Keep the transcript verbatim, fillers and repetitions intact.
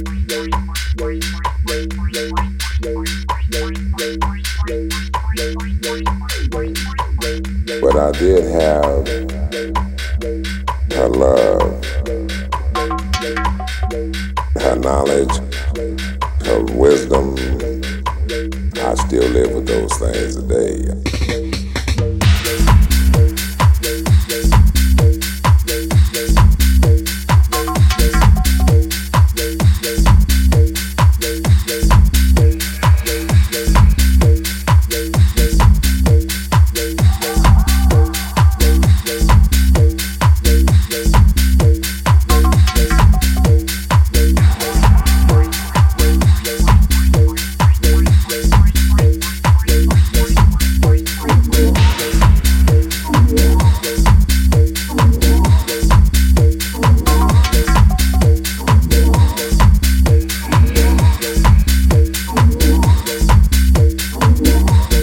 But I did have her love, her knowledge, her wisdom. I still live with those things today.